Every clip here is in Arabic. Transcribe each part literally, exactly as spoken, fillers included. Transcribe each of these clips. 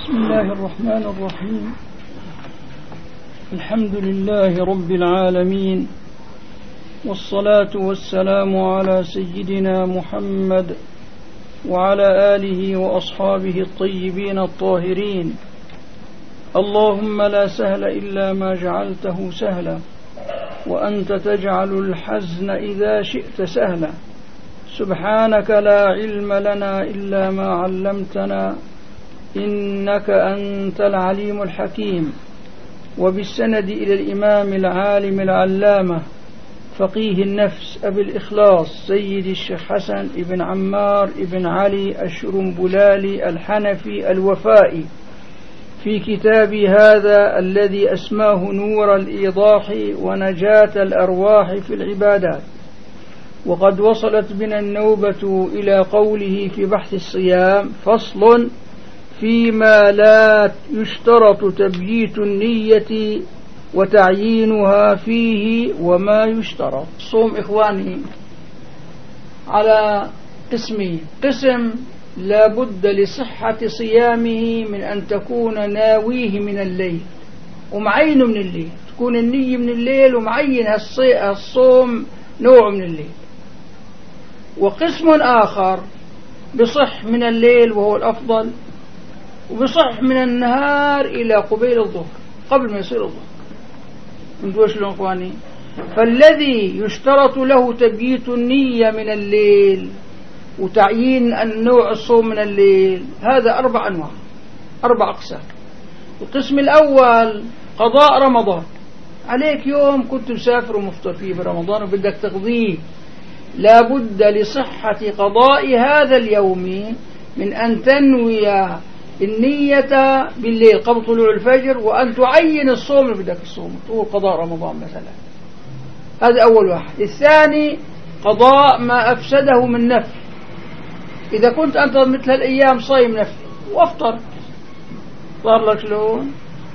بسم الله الرحمن الرحيم. الحمد لله رب العالمين، والصلاة والسلام على سيدنا محمد وعلى آله وأصحابه الطيبين الطاهرين. اللهم لا سهل إلا ما جعلته سهلا، وأنت تجعل الحزن إذا شئت سهلا. سبحانك لا علم لنا إلا ما علمتنا، إنك أنت العليم الحكيم. وبالسند إلى الإمام العالم العلامة فقيه النفس أبي الإخلاص سيد الشيخ حسن ابن عمار ابن علي الشرنبلالي الحنفي الوفائي، في كتابي هذا الذي أسماه نور الإيضاح ونجاة الأرواح في العبادات. وقد وصلت بنا النوبة إلى قوله في بحث الصيام: فصل فيما لا يشترط تبييت النية وتعيينها فيه وما يشترط. صوم إخواني على قسمين: قسم لا بد لصحة صيامه من أن تكون ناويه من الليل ومعينه من الليل، تكون النية من الليل ومعين الصوم نوع من الليل. وقسم آخر بصح من الليل وهو الأفضل، وبصح من النهار إلى قبيل الظهر، قبل ما يصير الظهر. انتوا شلون اخواني؟ فالذي يشترط له تبييت النية من الليل وتعيين النوع الصوم من الليل، هذا أربع أنواع، أربع أقسام. القسم الأول قضاء رمضان. عليك يوم كنت مسافر ومفطر فيه برمضان وبدك تقضيه، لا بد لصحة قضاء هذا اليوم من أن تنوي النية بالليل قبل طلوع الفجر، وأن تعين الصوم اللي بدك الصوم، تقول قضاء رمضان مثلا. هذا أول واحد. الثاني قضاء ما أفسده من نفل. إذا كنت أنت مثل الأيام صايم نفل وافطر، صار لك شلون؟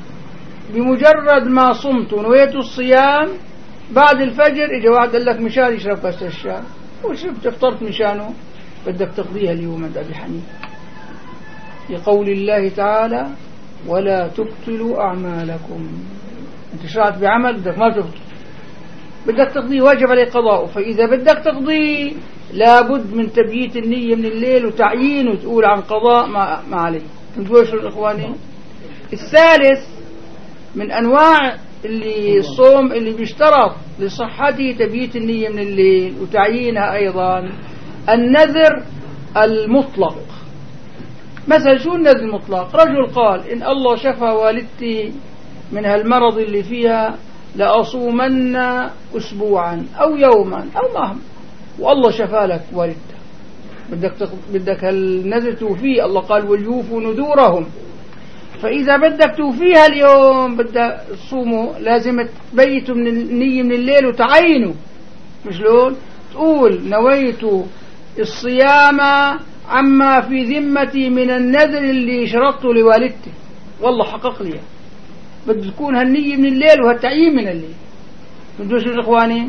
بمجرد ما صمت ونويت الصيام بعد الفجر إجا واحد قال لك مشان يشرب كاس الشاي وشربت افطرت مشانه، بدك تقضيها اليوم عند أبي حنيفة، لقول الله تعالى: ولا تبطلوا أعمالكم. أنت شرعت بعمل بدك ما تبطل، بدك تقضيه، واجب عليك قضاءه. فإذا بدك تقضيه لابد من تبييت النية من الليل وتعيينه، تقول عن قضاء ما, ما عليه. انتوا شو الإخواني؟ الثالث من أنواع اللي الصوم اللي بيشترط لصحته تبييت النية من الليل وتعيينها أيضا النذر المطلق. مثلا شو النذر المطلق؟ رجل قال: إن الله شفى والدتي من هالمرض اللي فيها لأصومن أسبوعا أو يوما أو مهما، والله شفى لك والدتك، بدك تق... بدك هالنذر توفيه. الله قال: وليوفوا نذورهم. فإذا بدك توفيها اليوم بدك تصوموا، لازم تبيتوا من النية من الليل وتعينوا. مش لون تقول نويت الصيام عما في ذمتي من النذر اللي شرطته لوالدتي، والله حقق لي، بده تكون هالنية من الليل وهالتعيين من الليل. بدو شو إخواني؟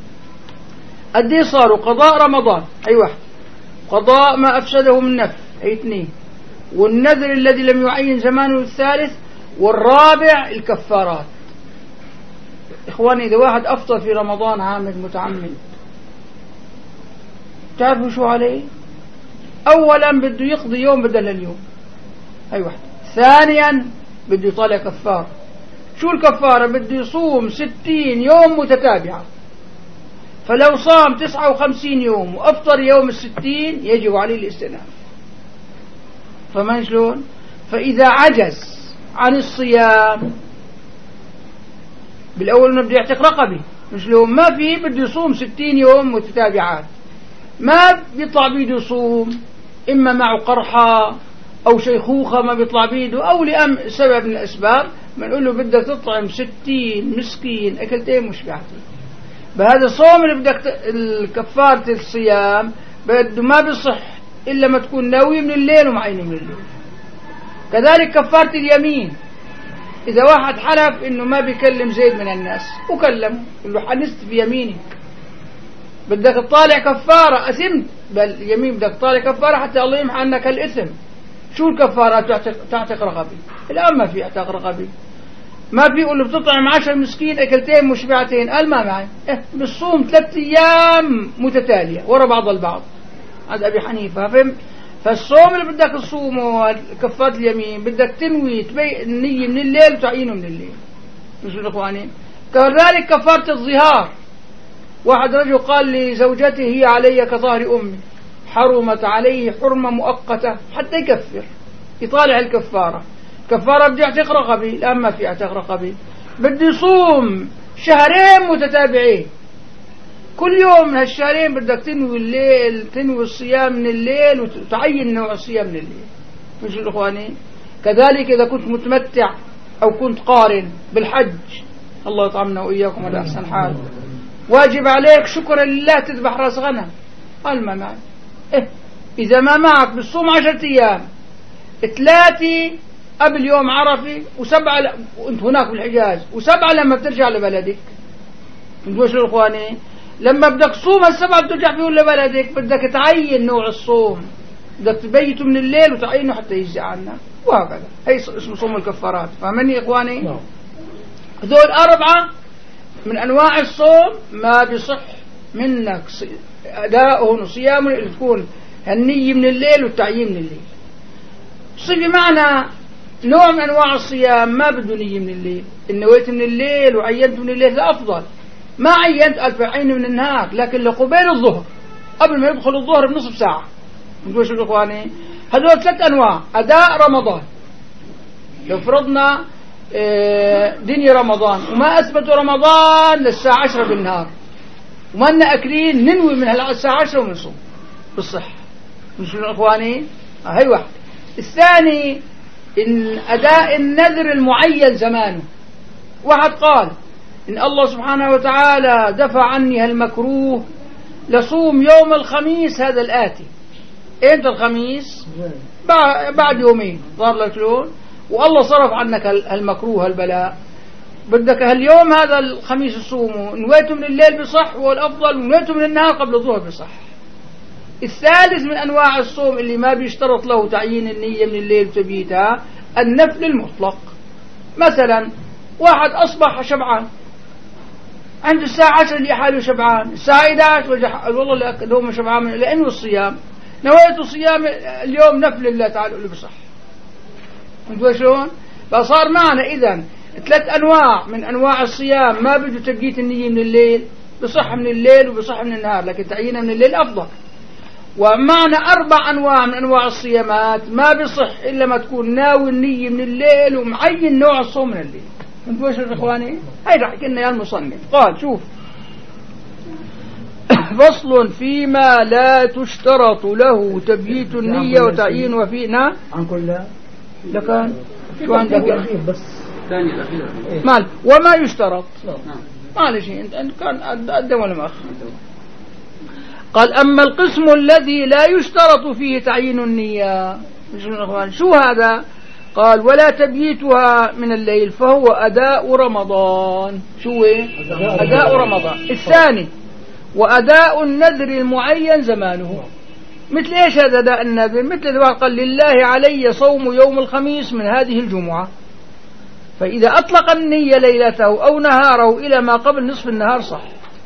قدي صاروا قضاء رمضان أي واحد، قضاء ما أفسده من نفل أي اثنين، والنذر الذي لم يعين زمانه الثالث، والرابع الكفارات. إخواني إذا واحد أفطر في رمضان عامد متعمد، تعرفوا شو عليه؟ أولا بده يقضي يوم بدل اليوم أي واحد. ثانيا بده يطالع كفار. شو الكفارة؟ بده يصوم ستين يوم متتابعة. فلو صام تسعة وخمسين يوم وأفطر يوم الستين يجب عليه الاستئناف. فمن شلون؟ فإذا عجز عن الصيام بالأول إنه بده يعتق رقبة، مش لو ما في بده يصوم ستين يوم متتابعات، ما بيطلع بيده يصوم، إما معه قرحة أو شيخوخة ما بيطلع بيده أو لأم سبب من الأسباب، بنقول له بدك تطعم ستين مسكين أكلتين مشبعتين. بهذا الصوم اللي بدك الكفارة الصيام بده ما بيصح إلا ما تكون ناوي من الليل ومعين من الليل. كذلك كفارة اليمين، إذا واحد حلف إنه ما بيكلم زيد من الناس وكلمه، يقول له حنست في يمينك، بدك تطالع كفارة، أثمت، بل يمين بدك تطالع كفارة حتى الله يمحى عنك الإثم. شو الكفارات؟ تعتق, تعتق رقبي. الآن ما في اعتاق رقبي، ما في يقول له بتطعم عشر مسكين أكلتين مشبعتين، قال ما معي. إيه بالصوم ثلاث أيام متتالية ورا بعض البعض، هذا أبي حنيفة. فهم؟ فالصوم اللي بدك تصومه كفارة اليمين بدك تنوي تبي النية من الليل وتعينه من الليل. مش إخواني؟ كذلك كفارة الظهار. واحد رجل قال لزوجته هي علي كظهر أمي، حرمت عليه حرمة مؤقتة حتى يكفر، يطالع الكفارة. كفارة بدي اعتق رقبي، الآن ما في اعتق رقبي، بدي صوم شهرين متتابعين، كل يوم من هالشهرين بدك تنوي الليل، تنوي الصيام من الليل وتعين نوع الصيام من الليل. مش الإخواني؟ كذلك إذا كنت متمتع أو كنت قارن بالحج، الله يطعمنا وإياكم على أحسن حال، واجب عليك شكرا لله تذبح راس غنم، قال ما معك. إيه إذا ما معك بالصوم عشرة أيام، ثلاثة قبل يوم عرفة وسبعة ل... وانت هناك بالحجاز، وسبعة لما بترجع لبلدك. انت وش الإخواني؟ لما بدك تصوم السبعة بترجع فيه لبلدك بدك تعين نوع الصوم، بدك تبيته من الليل وتعينه حتى يجزي عنك، وهكذا. هي اسمه صوم الكفارات. فاهمني يا إخواني؟ هذول أربعة من أنواع الصوم ما بيصح منك أداؤه وصيامه تكون النية من الليل والتعيين من الليل. صفي معنى نوع من أنواع الصيام ما بده نية من الليل، إن نويت من الليل وعينت من الليل الأفضل. ما عينت ألف عين من النهار، لكن لقبيل الظهر قبل ما يدخل الظهر بنصف ساعة. نقول شو الإخواني؟ هذول ثلاث أنواع. أداء رمضان، لو فرضنا دنيا رمضان وما أثبتوا رمضان للساعة عشرة بالنهار وما لنا أكلين، ننوي من الساعة عشرة ونصوم بالصحة. مش شو الإخواني؟ هاي واحد. الثاني إن أداء النذر المعين زمانه. واحد قال إن الله سبحانه وتعالى دفع عني هالمكروه لصوم يوم الخميس هذا الآتي. إمتى الخميس؟ بعد يومين ظهر لك لون، والله صرف عنك هالمكروه هالبلاء، بدك هاليوم هذا الخميس الصومه، نويته من الليل بصح والأفضل، ونويته من النهار قبل الظهر بصح. الثالث من أنواع الصوم اللي ما بيشترط له تعيين النية من الليل وتبيتها النفل المطلق. مثلا واحد أصبح شبعان عند الساعة عشرة اللي حاله شبعان، الساعة إحدى عشر والله لا دوم شبعان لأنه الصيام، نويت صيام اليوم نفل الله تعالى اللي بصح. انتوا شلون؟ فصار معنا إذن ثلاث أنواع من أنواع الصيام ما بده تبقيت النية من الليل، بصح من الليل وبصح من النهار، لكن تعيينها من الليل أفضل. ومعنا أربع أنواع من أنواع الصيامات ما بصح إلا ما تكون ناوي النية من الليل ومعين نوع الصوم من الليل. انتوا شو إخواني؟ هاي رح كنا يا المصنف قال شوف فصل فيما لا تشترط له تبييت النية وتعيين وفي نعم عن كل لكن شو عندك بس ثاني الأخير مال وما يشترط معلش انت كان قدم ولا ما قال أما القسم الذي لا يشترط فيه تعيين النية شو هذا؟ قال ولا تبييتها من الليل فهو أداء رمضان. شو أداء رمضان. الثاني وأداء النذر المعين زمانه. مثل إيش هذا أداء النذر؟ مثل إذا قال لله علي صوم يوم الخميس من هذه الجمعة، فإذا أطلق النية ليلته أو نهاره إلى ما قبل نصف النهار صح.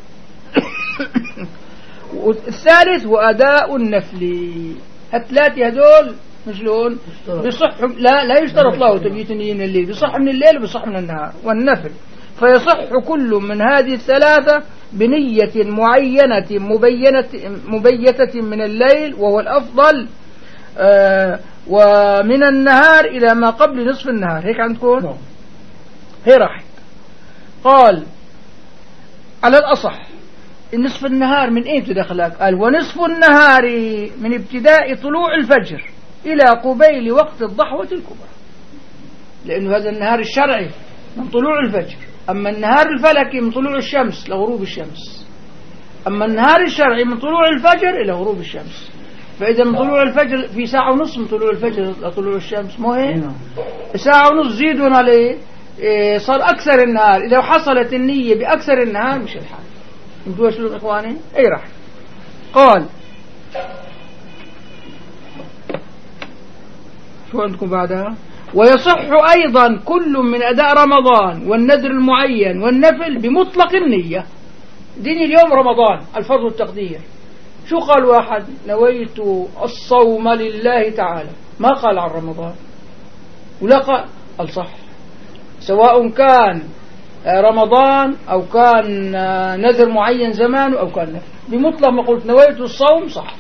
الثالث وأداء النفل. الثلاثة هذول مشلون بصح لا لا يشترط له تبييت النية من الليل، بصح من الليل وبصح من النهار. والنفل فيصح كل من هذه الثلاثة بنية معينة مبينة مبيتة من الليل وهو الأفضل، آه ومن النهار إلى ما قبل نصف النهار. هيك عندكم هي راح قال على الأصح نصف النهار من ايه تدخلك؟ قال ونصف النهار من ابتداء طلوع الفجر إلى قبيل وقت الضحوة الكبرى، لأنه هذا النهار الشرعي من طلوع الفجر. أما النهار الفلكي من طلوع الشمس لغروب الشمس، أما النهار الشرعي من طلوع الفجر إلى غروب الشمس. فإذا من طلوع الفجر في ساعة ونص من طلوع الفجر لطلوع الشمس، مو هيك؟ ساعة ونص زيدون عليه إيه صار أكثر النهار. إذا حصلت النية بأكثر النهار مش الحال. انتوا شو إخواني؟ أي راح قال شو عندكم بعدها؟ ويصح أيضا كل من أداء رمضان والنذر المعين والنفل بمطلق النية. دين اليوم رمضان الفرض والتقدير. شو قال واحد؟ نويت الصوم لله تعالى، ما قال عن رمضان ولا قال الصح، سواء كان رمضان أو كان نذر معين زمان أو كان نفل، بمطلق ما قلت نويت الصوم صح.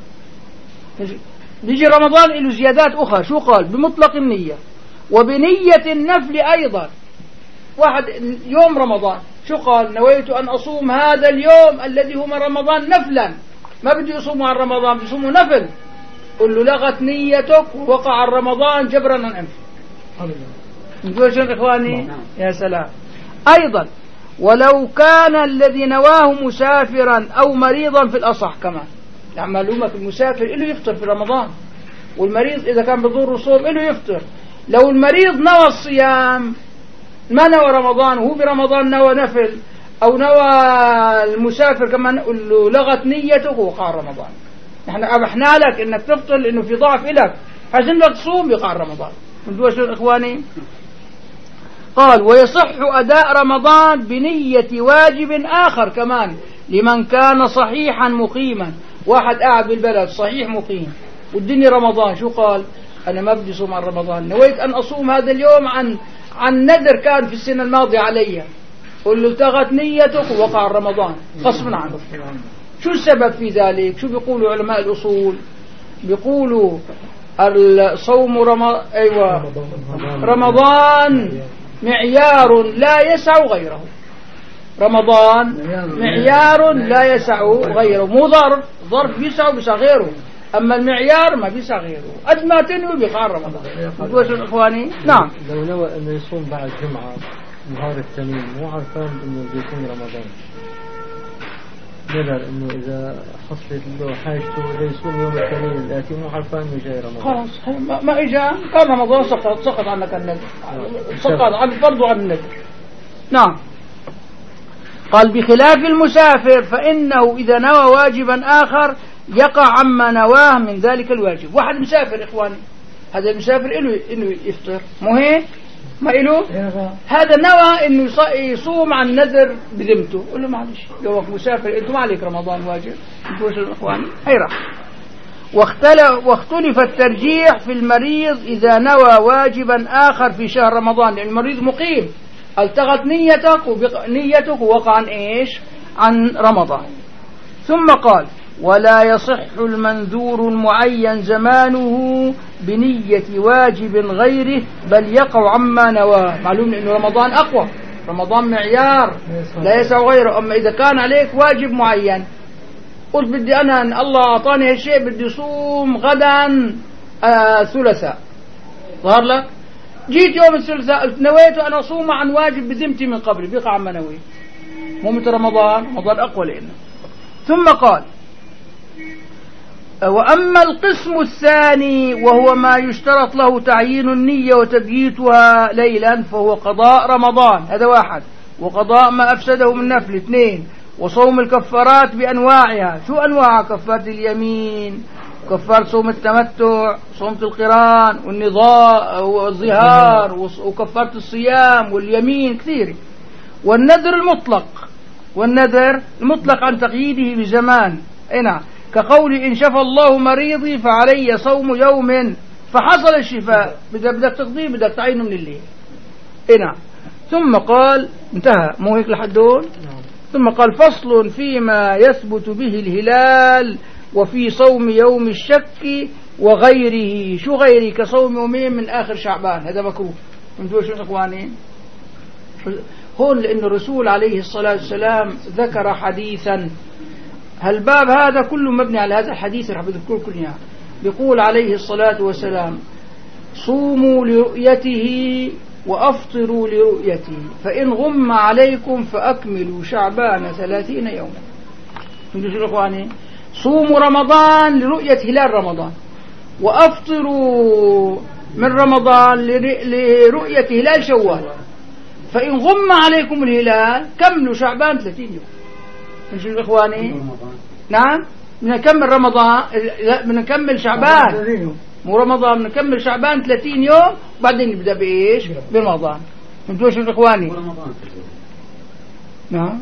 بيجي رمضان له زيادات أخرى، شو قال؟ بمطلق النية وبنية النفل أيضا. واحد يوم رمضان شو قال؟ نويت أن أصوم هذا اليوم الذي هو رمضان نفلا، ما بدي يصوم عن رمضان، بيصوموا نفل. قل له لغت نيتك ووقع رمضان جبرا عن أنف. نقول شو إخواني؟ يا سلام. أيضا ولو كان الذي نواه مسافرا أو مريضا في الأصح كمان، يعني معلومة المسافر إله يفطر في رمضان، والمريض إذا كان بضر صوم إله يفطر. لو المريض نوى الصيام ما نوى رمضان وهو برمضان نوى نفل، أو نوى المسافر كمان نقول له لغت نيته وقع رمضان. نحن أبحنا لك إنك تفطر لأنه في ضعف إلك، عشان لك تصوم يقع رمضان. انتوا شو إخواني؟ قال ويصح أداء رمضان بنية واجب آخر كمان لمن كان صحيحا مقيما. واحد قاعد بالبلد صحيح مقيم والدنيا رمضان، شو قال؟ أنا ما بدي صوم عن رمضان، نويت أن أصوم هذا اليوم عن عن نذر كان في السنة الماضية علي. قل له التغت نيتك ووقع رمضان غصبا عنه. شو السبب في ذلك؟ شو بيقولوا علماء الأصول؟ بيقولوا الصوم رمضان أيوة رمضان معيار لا يسع غيره. رمضان معيار لا يسع غيره، مو ظرف، ظرف بيسع بيسع غيره، أما المعيار ما بيسع غيره. قد ما تنوي بيقع رمضان. انتوا إخواني؟ نعم. لو نوى أنه يصوم بعد جمعة نهار التميم مو عارفان أنه بيكون رمضان، نذر أنه إذا حصلت له حاجته ليصوم يوم التميم الآتي مو عارفان أنه جاي رمضان، خلاص ما, ما إجا كان رمضان سقط سقط عنك النذر، سقط عن الفرض وعن النذر. نعم. قال بخلاف المسافر فإنه إذا نوى واجبا آخر يقع عما نواه من ذلك الواجب. واحد مسافر إخواني، هذا المسافر إله إنه يفطر، مو هيك؟ ما إله؟ هذا نوى إنه يصوم عن نذر بذمته، قل له معلش لو مسافر أنتم ما عليك رمضان واجب. انتوا إخواني هي راح. واختلف واختلف الترجيح في المريض إذا نوى واجبا آخر في شهر رمضان، لأن المريض مقيم التغت نيتك وبق... نيتك ووقع عن إيش؟ عن رمضان. ثم قال ولا يصح المنذور المعين زمانه بنية واجب غيره بل يقع عما نواه. معلوم أنه رمضان أقوى، رمضان معيار لا يسع غيره. أما إذا كان عليك واجب معين، قلت بدي أنا أن الله أعطاني هالشيء بدي صوم غدا آه ثلاثاء، ظهر لك جيت يوم الثلاثاء نويت أن أصوم عن واجب بذمتي من قبل، بيقع عما نوي، مو مثل رمضان، رمضان أقوى لإنه. ثم قال وأما القسم الثاني وهو ما يشترط له تعيين النية وتبييتها ليلا فهو قضاء رمضان، هذا واحد، وقضاء ما أفسده من نفل اثنين، وصوم الكفارات بأنواعها. شو أنواع؟ كفارة اليمين، كفارة صوم التمتع، صوم القران والنضاء والظهار، وكفارة الصيام واليمين كثير. والنذر المطلق، والنذر المطلق عن تقييده بزمان، نعم، كقول إن شفى الله مريضي فعلي صوم يوم فحصل الشفاء، بدك تقضيه بدك تعينه من الليل. نعم. ثم قال انتهى، مو هيك لحد دول؟ ثم قال فصل فيما يثبت به الهلال وفي صوم يوم الشك وغيره. شو غيره؟ كصوم يومين من آخر شعبان، هذا مكروه. انتوا شو إخواني؟ هون لأن الرسول عليه الصلاة والسلام ذكر حديثا، هالباب هذا كله مبني على هذا الحديث رح بذكر كل يعني. بيقول عليه الصلاة والسلام صوموا لرؤيته وأفطروا لرؤيته فإن غم عليكم فأكملوا شعبان ثلاثين يوما. انتوا شو إخواني؟ صوموا رمضان لرؤية هلال رمضان، وأفطروا من رمضان لرؤية هلال شوال، فإن غم عليكم الهلال كملوا شعبان ثلاثين يوم. انتوا شو إخواني؟ نعم، بدنا نكمل رمضان، بدنا نكمل شعبان، مو رمضان نكمل شعبان ثلاثين يوم بعدين نبدأ بإيش برمضان. فهمتوا شو إخواني؟ نعم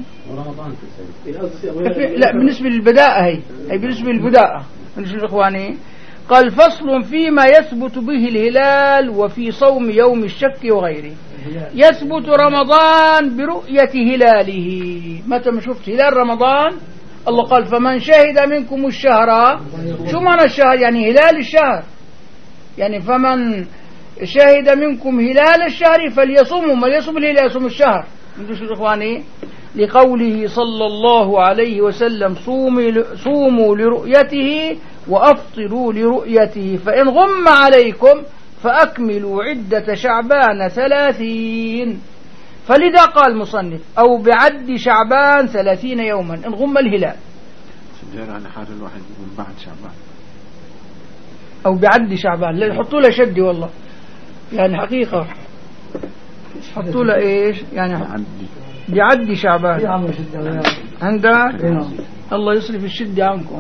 لا بالنسبة للبداءة هي هي بالنسبة للبداءة. بالنسبة لإخواني قال فصل فيما يثبت به الهلال وفي صوم يوم الشك وغيره. يثبت رمضان برؤية هلاله. متى ما شفت هلال رمضان الله قال فمن شهد منكم الشهر. شو معنى الشهر؟ يعني هلال الشهر، يعني فمن شهد منكم هلال الشهر فليصوموا. ما يصوم الهلال يصوم الشهر. انتوا شو إخواني؟ لقوله صلى الله عليه وسلم صوموا لرؤيته وأفطروا لرؤيته فإن غم عليكم فأكملوا عدة شعبان ثلاثين. فلذا قال المصنف أو بعد شعبان ثلاثين يوما إن غم الهلال. على حال الواحد من بعد شعبان أو بعد شعبان. لا يحطوا له شدي والله يعني حقيقة حطوا له إيش يعني بعد شعبان عندك الله يصرف الشدة عنكم.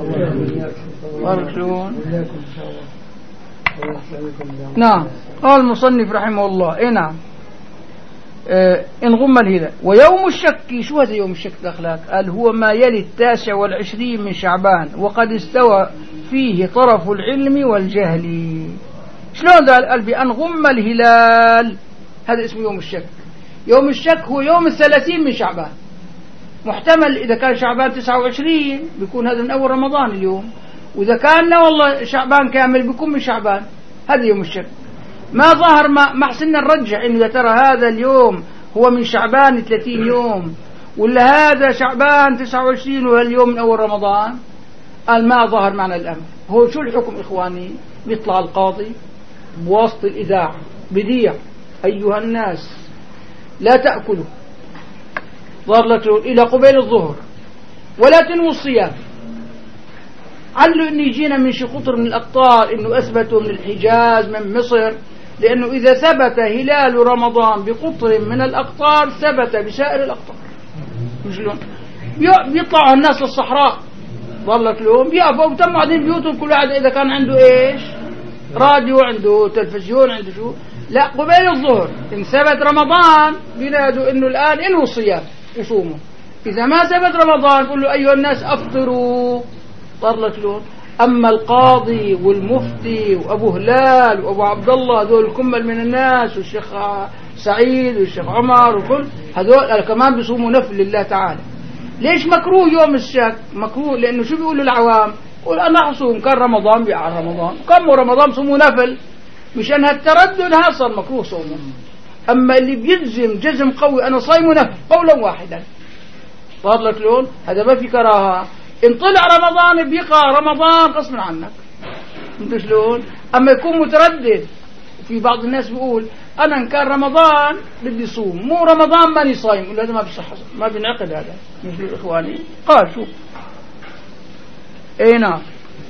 نعم قال المصنف رحمه الله إيه نعم آه إن غم الهلال. ويوم الشك شو هذا يوم الشك الأخلاق؟ قال هو ما يلي التاسع والعشرين من شعبان وقد استوى فيه طرف العلم والجهل. شلون ذا؟ قال بأن غم الهلال هذا اسمه يوم الشك. يوم الشك هو يوم الثلاثين من شعبان. محتمل إذا كان شعبان تسعة وعشرين بيكون هذا من أول رمضان اليوم، وإذا كان لا والله شعبان كامل بيكون من شعبان. هذا يوم الشك. ما ظهر ما ما حسنا نرجع إنه ترى هذا اليوم هو من شعبان ثلاثين يوم ولا هذا شعبان تسعة وعشرين وهاليوم من أول رمضان. قال ما ظهر معنا الأمر. هو شو الحكم إخواني؟ بيطلع القاضي بواسطة الإذاعة بديع أيها الناس لا تأكلوا ظهر لك إلى قبيل الظهر ولا تنووا الصيام. علوا إنه يجينا من شي قطر من الأقطار إنه أثبتوا من الحجاز من مصر، لأنه إذا ثبت هلال رمضان بقطر من الأقطار ثبت بسائر الأقطار. شلون؟ بيطلعوا الناس للصحراء ظهر لك لهم بيقفوا وتم قاعدين بيوتهم كل واحد إذا كان عنده إيش راديو عنده تلفزيون عنده شو. لا قبيل الظهر إن ثبت رمضان بينادوا إنه الآن إنه الصيام يصوموا. إذا ما ثبت رمضان قل له أيها الناس أفطروا طرلت لهم. أما القاضي والمفتي وأبو هلال وأبو عبد الله هذول الكمل من الناس والشيخ سعيد والشيخ عمر وكل هذول كمان بيصوموا نفل لله تعالى. ليش مكروه يوم الشك؟ مكروه لأنه شو بيقولوا العوام؟ قول أنا أصوم كان رمضان بيع رمضان كم رمضان صوموا نفل مشان هالتردد حصل مكروه صومه. أما اللي بيجزم جزم قوي أنا صايم نفل قولا واحدا فضلت لون هذا ما في كراهة. إن طلع رمضان بيقع رمضان غصب عنك انت شلون. أما يكون متردد في بعض الناس بيقول أنا إن كان رمضان بدي صوم مو رمضان ماني صايم هذا ما بيصح ما بينعقد هذا مثل إخواني. قال شوف اي نعم.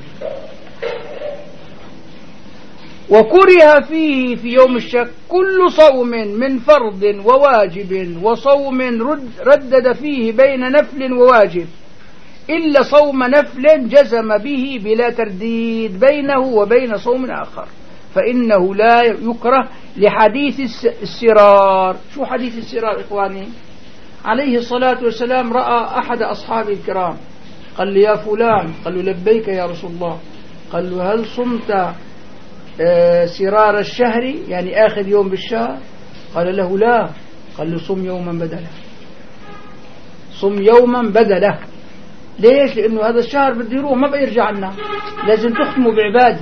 وكره فيه في يوم الشك كل صوم من فرض وواجب وصوم رد ردد فيه بين نفل وواجب إلا صوم نفل جزم به بلا ترديد بينه وبين صوم آخر فإنه لا يكره لحديث السرار. شو حديث السرار إخواني؟ عليه الصلاة والسلام رأى أحد أصحاب الكرام قال لي يا فلان قال له لبيك يا رسول الله قال له هل صمت سرار الشهر يعني آخر يوم بالشهر؟ قال له لا. قال له صم يوما بدله صم يوما بدله. ليش؟ لأنه هذا الشهر بده يروح ما بيرجع لنا لازم تختموا بعبادي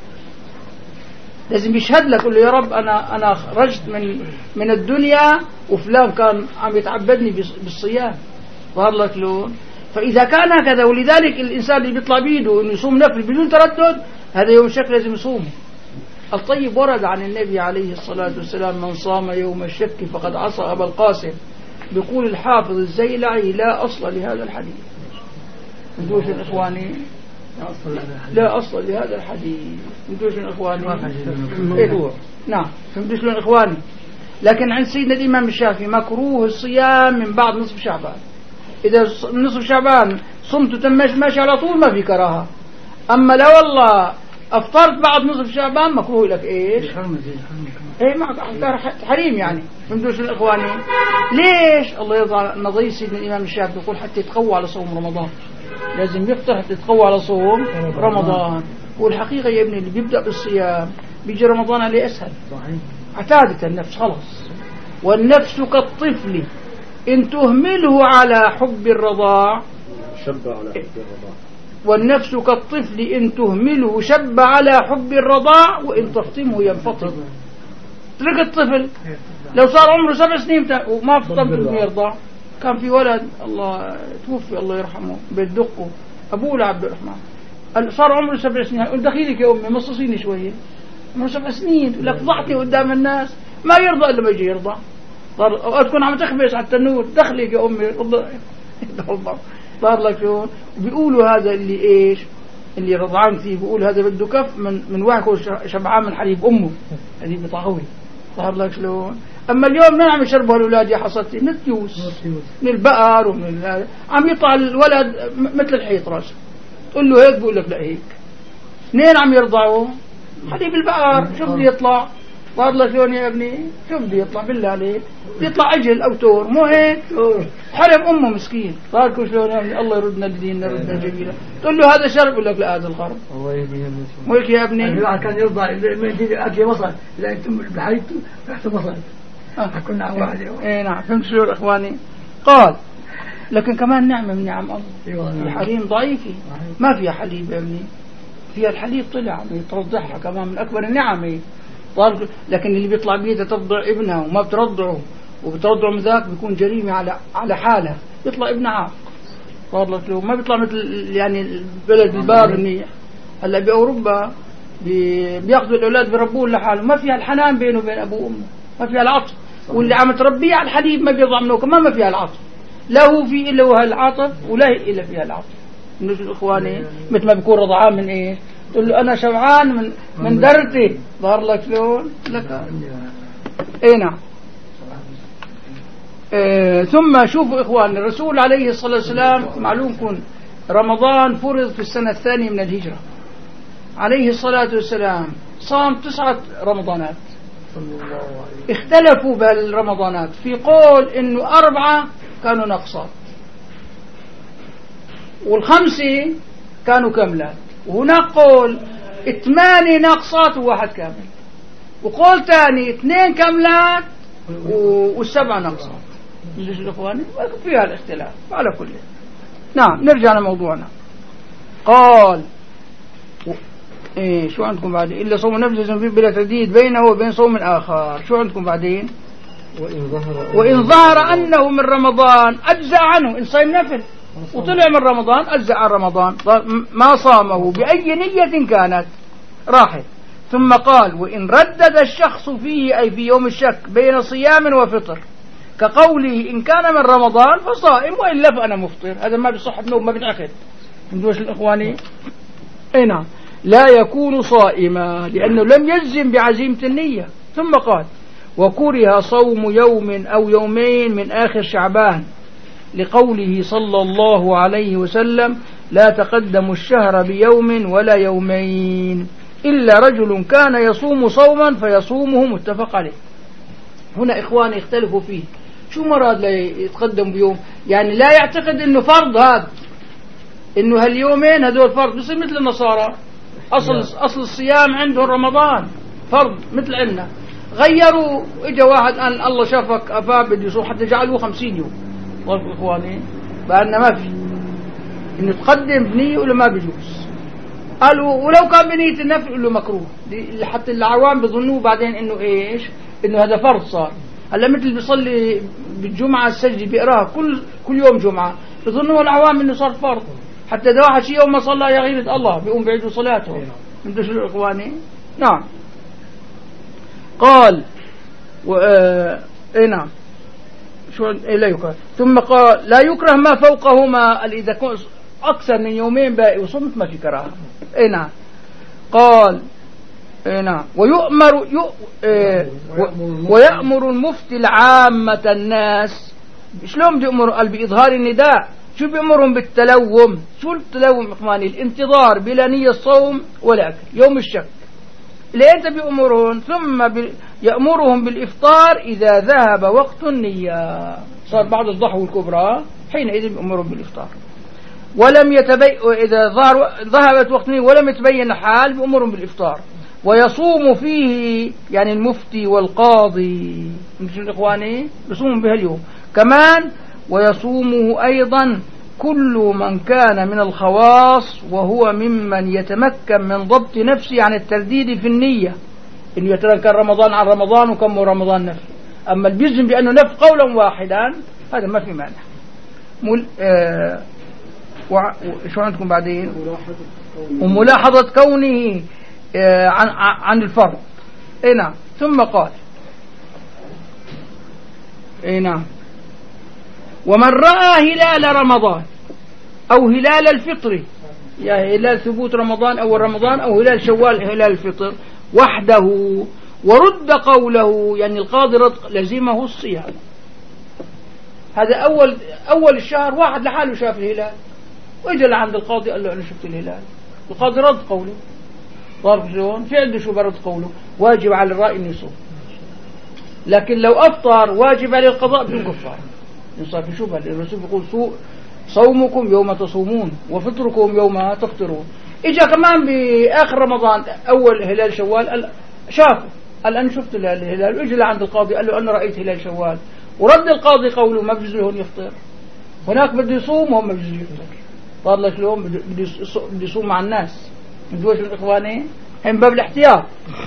لازم يشهد لك قل له يا رب أنا أنا خرجت من من الدنيا وفلان كان عم يتعبدني بالصيام ظهر لك لون. فإذا كان هكذا ولذلك الإنسان اللي بيطلع بيده إنه يصوم نفل بدون تردد هذا يوم الشك لازم يصوم. الطيب ورد عن النبي عليه الصلاة والسلام من صام يوم الشك فقد عصى أبا القاسم. بيقول الحافظ الزيلعي لا أصل لهذا الحديث. انتوش الإخواني لا أصل لهذا الحديث. انتوش الإخواني إيه هو نعم فهمتوش الإخواني. لكن عند سيدنا الإمام الشافعي مكروه الصيام من بعد نصف شعبان. إذا نصف شعبان صمت تمش ماشي على طول ما في كراهة. أما لا والله أفطرت بعد نصف شعبان مكروه لك إيش؟ إيه معك أحكار حريم يعني. فهمتوا شو الإخواني؟ ليش؟ الله يرضى نظري سيدنا الإمام الشافعي يقول حتى يتقوى على صوم رمضان لازم يفطر حتى يتقوى على صوم رمضان. والحقيقة يا ابني اللي بيبدأ بالصيام بيجي رمضان عليه أسهل. اعتادت النفس خلاص. والنفس كالطفل إن تهمله على حب الرضاع شب على حب الرضاع. والنفس كالطفل إن تهمله شب على حب الرضاع وإن تفطمه ينفطم. ترك الطفل لو صار عمره سبع سنين وما فطمته يرضع. كان في ولد الله توفي الله يرحمه بالدقه أبوه لعبد الرحمن صار عمره سبع سنين قل دخيلك يا أمي مصصيني شوية عمره سبع سنين لك ضعتي قدام الناس ما يرضى إلا ما يجي يرضع. أوقات تكون عم تخبز على التنور دخلك يا أمي صار لك شو بيقولوا هذا اللي إيش اللي رضعان فيه بيقول هذا بده كف من من واحد شبعان من حليب أمه هذه بطعوي. صار لك شلون. أما اليوم من عم يشربوا الأولاد يا حصتي من التيوس من البقر ومن عم يطلع الولد مثل الحيط راسه تقول له هيك بقول لك لا هيك. اثنين عم يرضعوا حليب البقر شو بده يطلع. صار لك شلون يا ابني شو بده يطلع بالله عليك يطلع عجل أو تور مو هيك حرم أمه مسكين. صار كل شلون يا ابني الله يردنا لديننا ردنا جميلة. تقول له هذا شرب يقول لك لا هذا الخرب. الله يهديهم مو هيك يا ابني. الواحد كان يرضع ما يدري أكل وصل إذا أنتم بحيث تحت وصل كنا عم واحد. إيه نعم فهمت شو إخواني. قال لكن كمان نعمة من نعم الله. الحليم ضعيفة ما فيها حليب يا ابني فيها الحليب طلع يترضعها كمان من أكبر النعم. لكن اللي بيطلع بيدها ترضع ابنها وما بترضعه وبترضعه من ذاك بيكون جريمة على على حاله يطلع ابن عاق. صار لك لو ما بيطلع مثل يعني البلد البار منيح. هلا بأوروبا بياخذوا الأولاد بيربوه لحاله ما فيها الحنان بينه وبين أبوه وأمه ما فيها العطف. واللي عم تربيه على الحليب ما بيرضع منه كمان ما فيها العطف. لا هو في إلا هو العطف ولا هي إلا فيها العطف. من الإخواني مثل ما بيكون رضعان من إيه تقول له أنا شبعان من من درتي. ظهر لك شلون لك إيه نعم. إيه ثم شوفوا إخواني الرسول عليه الصلاة والسلام معلوم كن رمضان فرض في السنة الثانية من الهجرة عليه الصلاة والسلام صام تسعة رمضانات. اختلفوا بالرمضانات في قول إنه أربعة كانوا نقصات والخمسة كانوا كاملات وهناك قول ثمانية ناقصات وواحد كامل وقول تاني اثنين كاملات والسبعة ناقصات. ليش الإخواني فيها الاختلاف على كل. نعم نرجع لموضوعنا. قال إيه شو عندكم بعدين إلا صوم نفس فيه بلا ترديد بينه وبين صوم آخر. شو عندكم بعدين وإن ظهر, وإن ظهر أنه من رمضان أجزأ عنه إن صيم نفل وطلع من رمضان أجزأ عن رمضان ما صامه بأي نية كانت راحت. ثم قال وإن ردد الشخص فيه أي في يوم الشك بين صيام وفطر كقوله إن كان من رمضان فصائم وإلا فأنا مفطر. هذا ما بصح النوم ما بتعقد. فهمتوا الإخواني. أي نعم لا يكون صائما لأنه لم يجزم بعزيمة النية. ثم قال وكره صوم يوم أو يومين من آخر شعبان لقوله صلى الله عليه وسلم لا تقدم الشهر بيوم ولا يومين إلا رجل كان يصوم صوما فيصومه متفق عليه. هنا إخواني اختلفوا فيه شو مراد لا يتقدم بيوم يعني لا يعتقد إنه فرض هذا إنه هاليومين هذول فرض بصير مثل النصارى أصل أصل الصيام عندهم رمضان فرض مثل عنا غيروا إجا واحد قال الله شافك أفا بدي يصوم حتى جعلوه خمسين يوم. والله إخواني بأنه ما في إنه تقدم بنية ولا ما بيجوز. قالوا ولو كان بنية النفل قالوا مكروه حتى العوام بيظنوه بعدين إنه إيش إنه هذا فرض صار. هلا مثل بيصلي بالجمعة السجدة بيقراها كل كل يوم جمعة بيظنوه العوام إنه صار فرض حتى إذا واحد شيء يوم ما صلى يا غيرة الله بيقوم بعيدوا صلاته. من شو إخواني. نعم قال و اي نعم شو إيه لا يكره. ثم قال لا يكره ما فوقهما إذا كان أكثر من يومين باقي وصمت ما في كراهة. اي نعم قال اي نعم ويؤمر يؤ... إيه ويأمر المفتي العامة الناس. شلون بده يأمر؟ قال بإظهار النداء شو بيأمرهم بالتلوم؟ شو التلوم إخواني؟ الانتظار بلا نية الصوم ولا أكل يوم الشك. لأنت بيأمرهم ثم بي يأمرهم بالإفطار إذا ذهب وقت النية، صار بعد الضحى الكبرى حينئذ بيأمرهم بالإفطار. ولم يتبين إذا ظهر ذهبت وقت النية ولم يتبين حال بأمرهم بالإفطار. ويصوم فيه يعني المفتي والقاضي مش إخواني بيصوموا بها اليوم كمان. ويصومه أيضا كل من كان من الخواص وهو ممن يتمكن من ضبط نفسه عن الترديد في النية، إنه يتذكر رمضان عن رمضان وكم رمضان نفسه. أما الجزم بأنه نفس قولا واحدا هذا ما في مانع. مل... آه... وع... شو عندكم بعدين؟ وملاحظة كونه آه عن عن الفرض. اي نعم. ثم قال اي نعم ومن رأى هلال رمضان أو هلال الفطر، يعني هلال ثبوت رمضان أو رمضان أو هلال شوال هلال الفطر وحده ورد قوله، يعني القاضي رد لزمه الصيام. هذا أول أول الشهر واحد لحاله شاف الهلال وإجا لعند القاضي قال له أنا شفت الهلال، القاضي رد قوله. ضرب شلون؟ في عنده شو برد قوله؟ واجب على الرأي أن يصوم، لكن لو أفطر واجب عليه القضاء بدون كفارة. صار في شبهة، الرسول يقول صومكم يوم تصومون وفطركم يوم تفطرون. إجا كمان بآخر رمضان أول هلال شوال قال شافه قال أنا شفت الهلال، وإجا لعند القاضي قال له أنا رأيت هلال شوال، ورد القاضي قوله ما بيجوز لهم يفطر. هناك بده يصوم وهم ما بيجوز يفطر. صار لك اليوم بده يصوم مع الناس. مدوش الإخواني هم باب الاحتياط.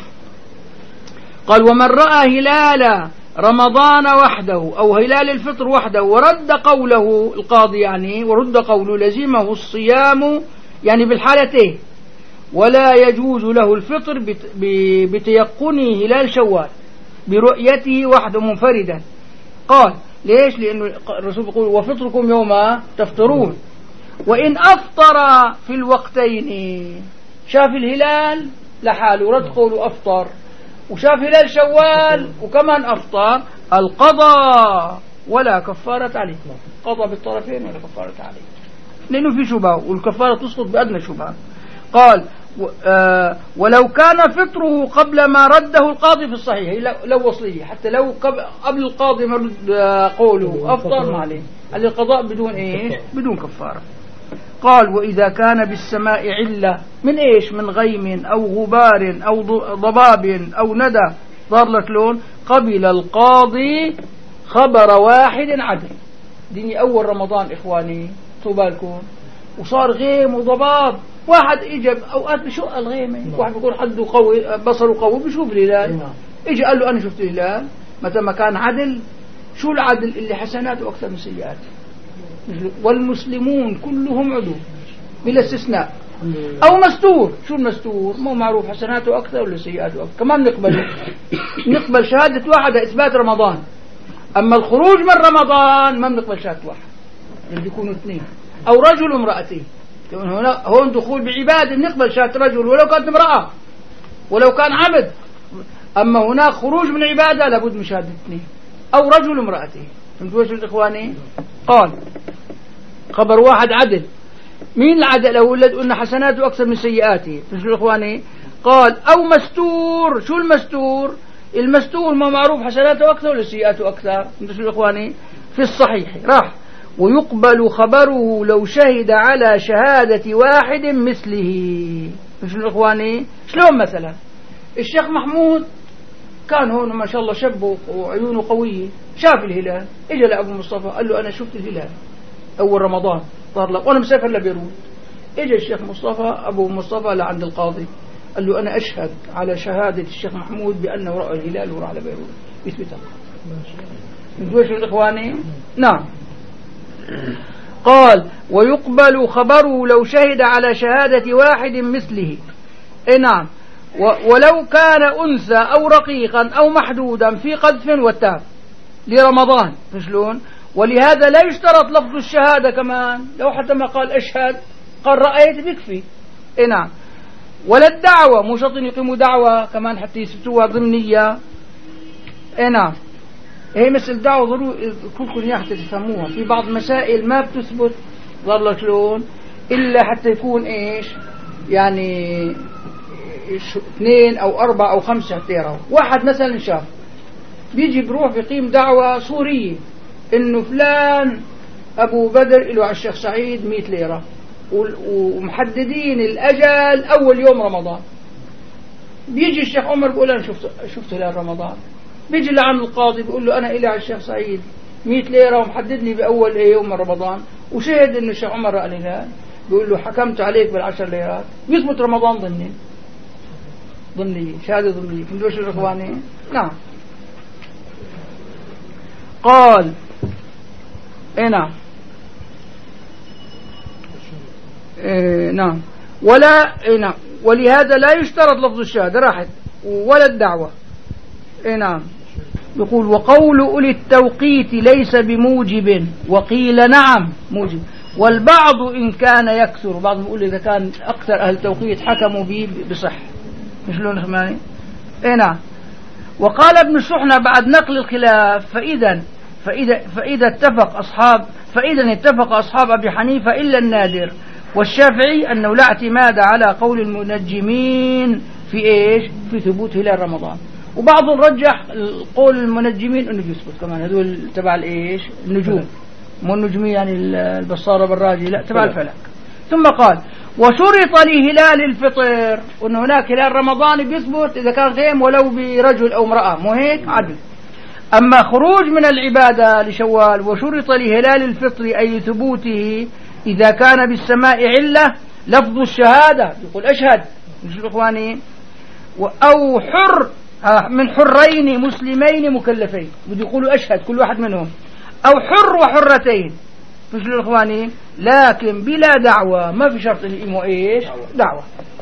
قال ومن رأى هلال رمضان وحده أو هلال الفطر وحده ورد قوله القاضي، يعني ورد قوله لزمه الصيام يعني بالحالتين، ولا يجوز له الفطر بتيقنه هلال شوال برؤيته وحده منفردا. قال ليش؟ لأنه الرسول يقول وفطركم يوم تفطرون. وإن أفطر في الوقتين، شاف الهلال لحاله رد قوله أفطر، وشاف هلال شوال وكمان أفطر، القضاء ولا كفارة عليه. قضى بالطرفين ولا كفارة عليه لأنه في شبهة، والكفارة تسقط بأدنى شبهة. قال آه ولو كان فطره قبل ما رده القاضي في الصحيح، لو وصليه حتى لو قبل القاضي ما رد قوله أفطر ما عليه، القضاء بدون إيه؟ بدون كفارة. قال وإذا كان بالسماء علة من إيش؟ من غيم أو غبار أو ضباب أو ندى ظهر لك لون، قبل القاضي خبر واحد عدل. ديني أول رمضان إخواني طوبالكم وصار غيم وضباب، واحد إجا أوقات بشق الغيمة، واحد بيكون حده قوي بصره قوي بيشوف الهلال، إجا قال له أنا شفت الهلال. متى ما كان عدل، شو العدل؟ اللي حسناته أكثر من سيئاته. والمسلمون كلهم عدول بلا استثناء. أو مستور، شو المستور؟ مو معروف حسناته أكثر ولا سيئاته أكثر. كمان نقبل نقبل شهادة واحد إثبات رمضان، أما الخروج من رمضان ما بنقبل شهادة واحد، اللي يكونوا اثنين أو رجل وامرأتين. هنا هون دخول بعبادة نقبل شهادة رجل ولو كانت امرأة ولو كان عبد، أما هناك خروج من عبادة لابد من شهادة اثنين أو رجل وامرأتين. فهمتوا ايش الإخواني؟ قال خبر واحد عدل. مين العدل؟ أولاد قلنا حسناته أكثر من سيئاته. فهمتوا الإخواني؟ قال أو مستور. شو المستور؟ المستور ما معروف حسناته أكثر ولا سيئاته أكثر. فهمتوا الإخواني؟ في الصحيح راح ويقبل خبره لو شهد على شهادة واحد مثله. فهمتوا الإخواني؟ شلون مثلا الشيخ محمود كان هون ما شاء الله شاب وعيونه قوية، شاف الهلال، اجى لأبو مصطفى قال له أنا شفت الهلال أول رمضان صار لك وأنا مسافر لبيروت. اجى الشيخ مصطفى أبو مصطفى لعند القاضي قال له أنا أشهد على شهادة الشيخ محمود بأنه رأى الهلال وراح على بيروت. يثبتها. انتوا شو الإخواني؟ نعم. قال ويقبل خبره لو شهد على شهادة واحد مثله. اي نعم. ولو كان أنثى أو رقيقا أو محدودا في قذف والتاب لرمضان. فشلون؟ ولهذا لا يشترط لفظ الشهادة كمان، لو حتى ما قال أشهد قال رأيت بكفي. اي نعم. ولا الدعوة، مو شرط يقيموا دعوة كمان حتى يثبتوها ضمنية. اي نعم. هي مثل دعوة ضروري كلكم يا حتى تفهموها. في بعض مسائل ما بتثبت ظل شلون إلا حتى يكون إيش يعني اثنين أو أربعة أو خمسة حتى يروا. واحد مثلا شاف بيجي بروح بيقيم دعوة سورية إنه فلان أبو بدر له على الشيخ سعيد مئة ليرة ومحددين الأجل أول يوم رمضان. بيجي الشيخ عمر بيقول أنا شفت شفت هلال رمضان. بيجي لعن القاضي بيقول له أنا إلي على الشيخ سعيد مئة ليرة ومحدد لي بأول إيه يوم رمضان وشهد إنه الشيخ عمر رأى الهلال. بيقول له حكمت عليك بالعشر ليرات. بيثبت رمضان ضمني ضمني شهادة ضمنية. فهمتوا شو الإخواني؟ نعم. قال إيه نعم إيه نعم ولا إيه نعم ولهذا لا يشترط لفظ الشهادة راحت ولا الدعوة. إيه نعم. يقول وقول أولي التوقيت ليس بموجب وقيل نعم موجب والبعض إن كان يكثر. بعض يقول إذا كان أكثر أهل التوقيت حكموا به بصح مش لون اسمعني. إيه نعم. وقال ابن السحنة بعد نقل الخلاف فإذا فإذا فإذا اتفق أصحاب فإذا اتفق أصحاب أبي حنيفة إلا النادر والشافعي أنه لا اعتماد على قول المنجمين في إيش في ثبوت هلال رمضان. وبعضهم رجح قول المنجمين أنه يثبت كمان هذول تبع الإيش النجوم مو النجمي يعني البصارة بالراجي لا تبع الفلك. ثم قال وشرط لهلال الفطر وأن هناك هلال رمضان بيثبت إذا كان غيم ولو برجل أو امرأة مو هيك عدل. أما خروج من العبادة لشوال وشرط لهلال الفطر أي ثبوته إذا كان بالسماء علة لفظ الشهادة يقول أشهد مش الإخواني أو حر من حرين مسلمين مكلفين بده يقولوا أشهد كل واحد منهم أو حر وحرتين مش الإخواني لكن بلا دعوة ما في شرط الإيمو إيش دعوة.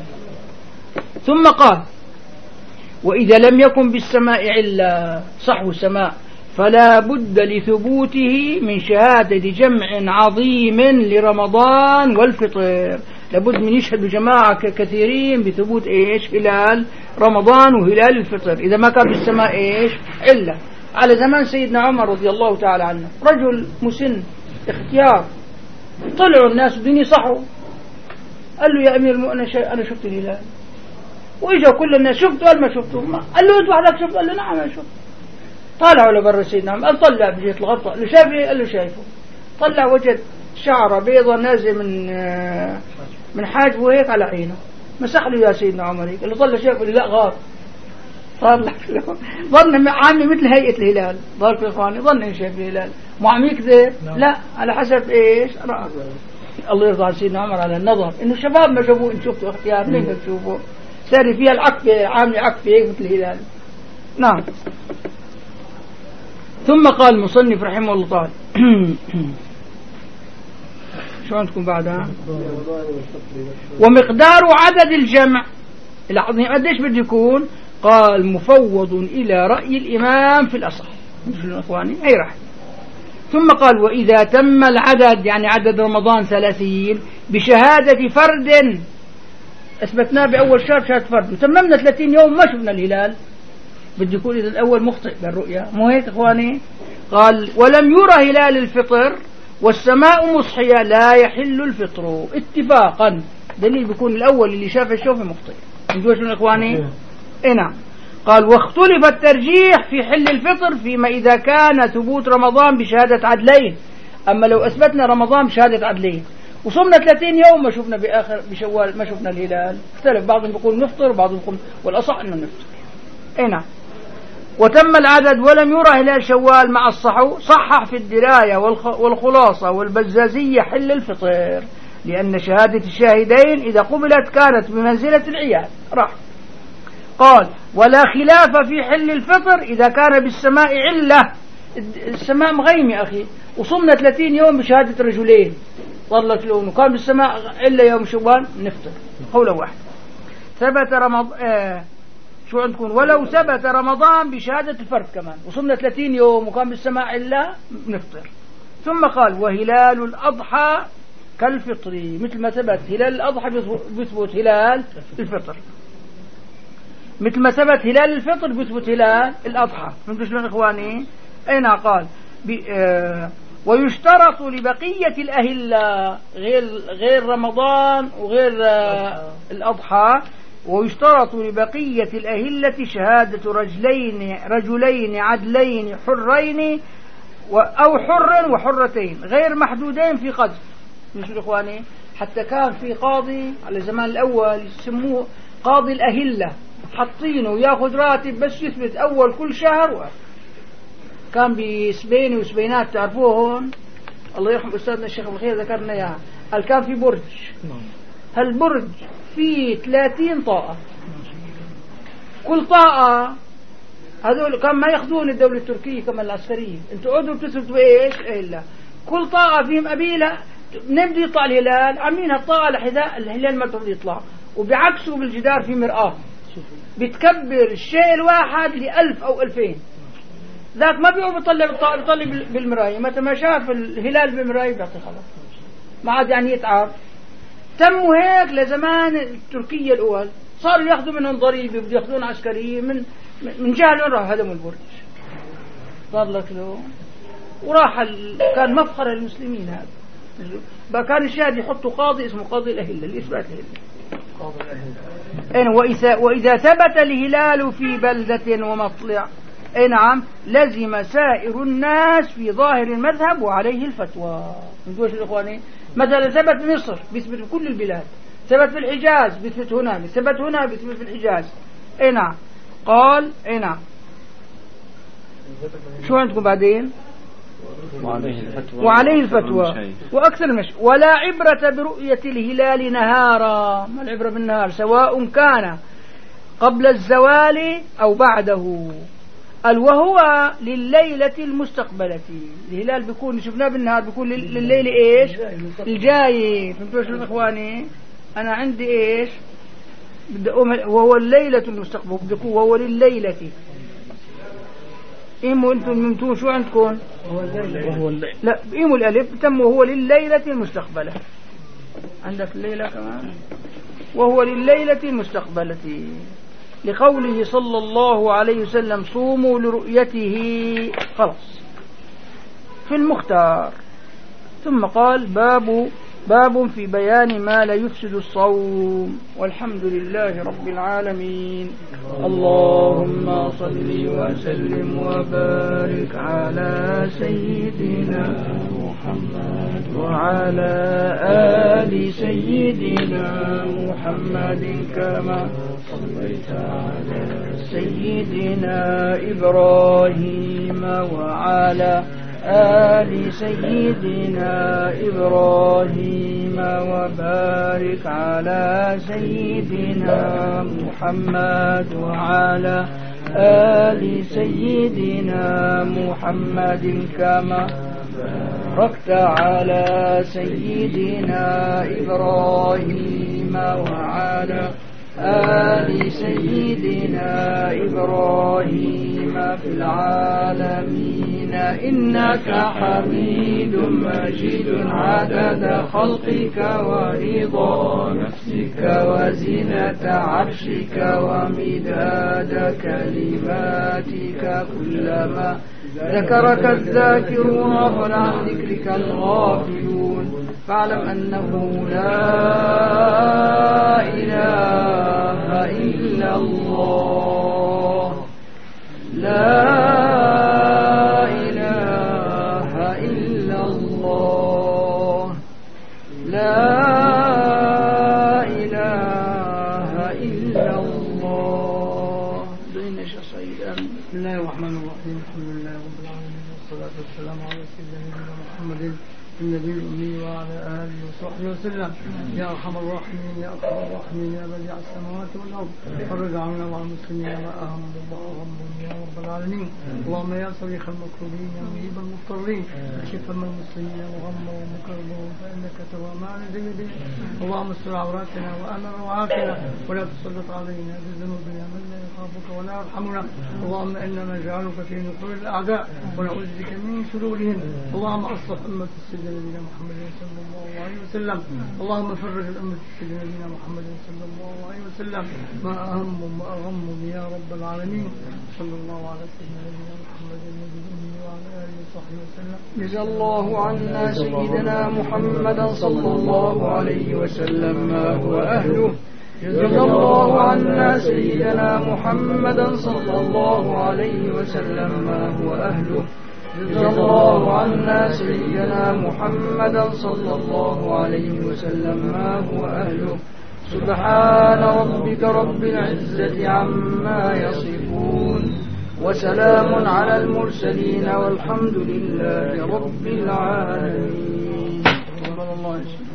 ثم قال وإذا لم يكن بالسماء علة صحو السماء فلا بد لثبوته من شهادة جمع عظيم لرمضان والفطر. لابد من يشهد جماعة كثيرين بثبوت إيش هلال رمضان وهلال الفطر إذا ما كان بالسماء إيش علة. على زمان سيدنا عمر رضي الله تعالى عنه رجل مسن اختيار طلعوا الناس بدين صحوا قال له يا أمير المؤمنين أنا شفت الهلال وإجا كل الناس شفتوا قال ما شفتوا قال له أنت وحدك شفت قال له نعم أنا شفت. طالعوا لبر سيدنا عمر قال طلع بجهة الغطاء اللي شافه قال له شايفه طلع وجد شعره بيضة نازل من من حاجبه هيك على عينه مسح له يا سيدنا عمر هيك قال له طلع شايفه لا غار طلع ظن عامل مثل هيئة الهلال ظل في إخواني ظن شايف الهلال مو عم يكذب لا على حسب إيش رأى. الله يرضى على سيدنا عمر على النظر إنه الشباب ما شافوه إن شفتوا اختيار ليه ما تشوفوا ساري فيها العكفة عامل عكفة هيك مثل الهلال. نعم. ثم قال المصنف رحمه الله تعالى شو عندكم بعدها ومقدار عدد الجمع العظيم قديش بده يكون قال مفوض إلى رأي الإمام في الأصح مش الإخواني أي رح. ثم قال وإذا تم العدد يعني عدد رمضان ثلاثين بشهادة فرد أثبتناه بأول شهر شهادة فرد وتممنا ثلاثين يوم ما شفنا الهلال بده يكون إذا الأول مخطئ بالرؤية مو هيك إخواني. قال ولم يرى هلال الفطر والسماء مصحية لا يحل الفطر اتفاقا دليل بيكون الأول اللي شاف الشوف مخطئ. انتوا شو إخواني إيه نعم. قال واختلف الترجيح في حل الفطر فيما إذا كان ثبوت رمضان بشهادة عدلين. أما لو أثبتنا رمضان بشهادة عدلين وصمنا ثلاثين يوم ما شفنا بآخر بشوال ما شفنا الهلال اختلف بعضهم يقول نفطر بعضهم يقول والأصح أنه نفطر. إيه نعم. وتم العدد ولم يرى هلال شوال مع الصحو صحح في الدراية والخلاصة والبزازية حل الفطر لأن شهادة الشاهدين إذا قبلت كانت بمنزلة العياد راح. قال ولا خلاف في حل الفطر إذا كان بالسماء علة السماء مغيمة أخي وصمنا ثلاثين يوم بشهادة رجلين ظلت لون وكان بالسماء علة يوم شوال نفطر قولا واحد. ثبت رمضان آه شو عندكم ولو ثبت رمضان بشهادة الفرد كمان وصلنا ثلاثين يوم وكان بالسماء إلا نفطر. ثم قال وهلال الأضحى كالفطر مثل ما ثبت هلال الأضحى بيثبت هلال الفطر مثل ما ثبت هلال الفطر بيثبت هلال الأضحى. فهمتوا شلون إخواني؟ أين قال آه ويشترط لبقية الأهلة غير غير رمضان وغير الأضحى، ويشترط لبقية الأهلة شهادة رجلين رجلين عدلين حرين أو حر وحرتين غير محدودين في قدر. مش إخواني، حتى كان في قاضي على زمان الأول يسموه قاضي الأهلة، حاطينه ياخذ راتب بس يثبت أول كل شهر. كان بسبيني وسبينات تعرفوهن، الله يرحم أستاذنا الشيخ الخير ذكرنا إياها، قال كان في برج، هالبرج فيه ثلاثين طاقة، كل طاقة هذول كان ما ياخذون الدولة التركية كما العسكرية، انتوا قعدوا بتثبتوا ايش؟ إلا كل طاقة فيهم قبيلة نبدي يطلع الهلال، عاملين هالطاقة لحذاء الهلال ما ترضى يطلع، وبيعكسوا بالجدار في مرآة بتكبر الشيء الواحد لألف أو ألفين. ذاك ما بيقول بيطلع بالطاقة، بيطلع بالمراية، متى ما شاف الهلال بالمراية بيعطي خلاص، ما عاد يعني يتعب. تموا هيك لزمان تركيا الأول، صاروا ياخذوا منهم ضريبة، بده ياخذون عسكرية من من جهل راح هدموا البرج. صار لك له وراح ال... كان مفخر المسلمين هذا. بقى كان الشاهد يحطوا قاضي اسمه قاضي الأهلة لإثبات الهلال. قاضي الأهلة. وإذا وإذا ثبت الهلال في بلدة ومطلع، أي نعم، لزم سائر الناس في ظاهر المذهب وعليه الفتوى. نقولش الإخواني، مثلا ثبت في مصر بيثبت في كل البلاد، ثبت في الحجاز بيثبت هنا، ثبت هنا بيثبت في الحجاز. أي نعم. قال أي نعم. شو عندكم بعدين؟ وعليه الفتوى, وعليه الفتوى وأكثر المشي. ولا عبرة برؤية الهلال نهارا، ما العبرة بالنهار، سواء كان قبل الزوال أو بعده. قال وهو لليلة المستقبلة، الهلال بيكون شفناه بالنهار بيكون لليلة إيش الجاي. فهمتوا شو إخواني؟ أنا عندي إيش وهو الليلة المستقبل، بدكم وهو لليلة. إيمو أنتم نمتون شو عندكم؟ وهو الليلة. لا إيمو الألف تم وهو لليلة المستقبلة. عندك الليلة كمان وهو لليلة المستقبلة، لقوله صلى الله عليه وسلم صوموا لرؤيته، خلاص في المختار. ثم قال باب باب في بيان ما لا يفسد الصوم. والحمد لله رب العالمين. اللهم صل وسلم وبارك على سيدنا محمد وعلى آل سيدنا محمد كما صليت على سيدنا إبراهيم وعلى آل سيدنا إبراهيم وبارك على سيدنا محمد وعلى آل سيدنا محمد كما باركت على سيدنا إبراهيم وعلى آل سيدنا إبراهيم في العالمين إنك حميد مجيد عدد خلقك ورضا نفسك وزنة عرشك ومداد كلماتك. كلما ذكرك الذاكرون وعن ذكرك الغافلون فاعلم أنه لا إله إلا الله، لا إله إلا الله، لا إله إلا الله. بسم الله الرحمن الرحيم. الحمد لله رب العالمين، والصلاة والسلام على سيدنا محمد النبي الأمي وعلى آله وصحبه وسلم. يا أرحم الراحمين، يا أكرم الراحمين، يا بديع السماوات والأرض، فرج عنا وعن المسلمين ما أهم وأغمهم يا رب العالمين. اللهم يا صريخ المكروبين، يا مجيب المضطرين، اشف هم المسلمين وغمهم ومكربهم فإنك توام زيدين. اللهم استر عوراتنا وأمن روعاتنا ولا تسلط علينا بذنوبنا من لا يخافك ولا يرحمنا. اللهم إنا نجعلك في نحور الأعداء ونعوذ بك من شرورهم. اللهم أصلح أمة السيد نبينا محمد صلى الله عليه وسلم. اللهم فرج الأمة السيد نبينا محمد صلى الله عليه وسلم ما أهمهم وأغمهم يا رب العالمين. صلى الله على سيدنا نبينا محمد النبي الأمي وعلى آله وصحبه وسلم. جزا الله عنا سيدنا محمدا صلى الله عليه وسلم ما هو أهله جزا الله عنا سيدنا محمدا صلى الله عليه وسلم ما هو أهله جزا الله عنا سيدنا محمدا صلى الله عليه وسلم ما هو أهله سبحان ربك رب العزة عما يصفون وسلام على المرسلين والحمد لله رب العالمين.